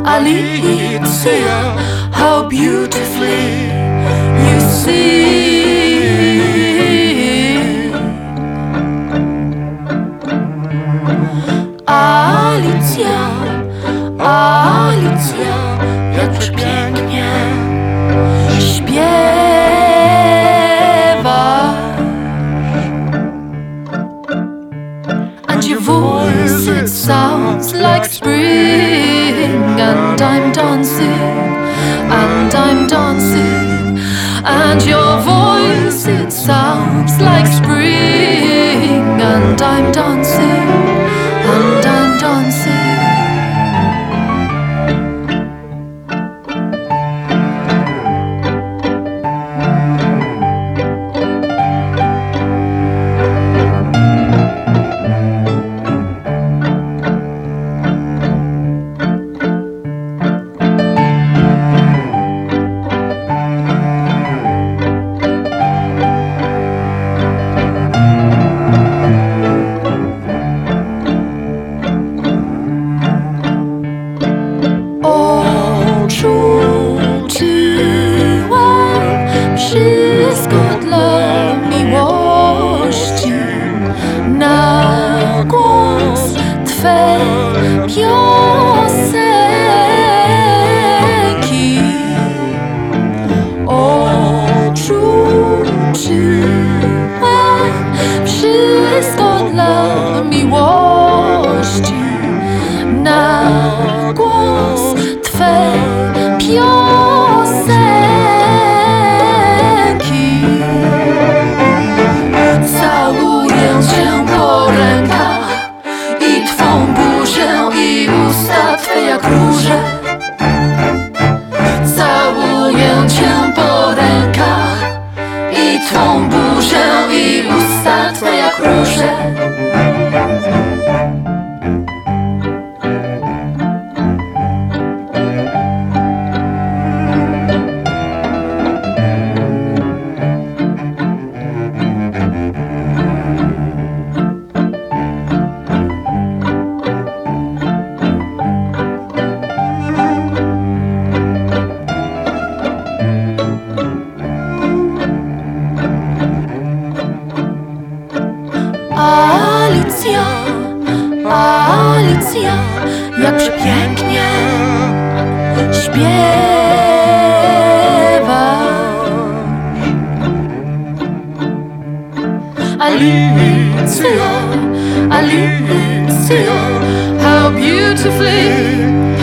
Alicja, how beautifully you see. Alicja, Alicja, jak przepięknie śpiewasz. And your voice, it sounds like spring. And I'm dancing, and I'm dancing. And your voice, it sounds like spring. And I'm dancing, and I'm dancing. Wszystko dla miłości, na głos Twej piosenki. Odrzuciłem wszystko dla miłości, na głos Twej piosenki. Całuję Cię po rękach i Twą buzię i usta Twe jak róże. Całuję Cię po rękach i Twą buzię i usta Twe jak róże. Alicja, Alicja, jak przepięknie śpiewasz. Alicja, Alicja, how beautifully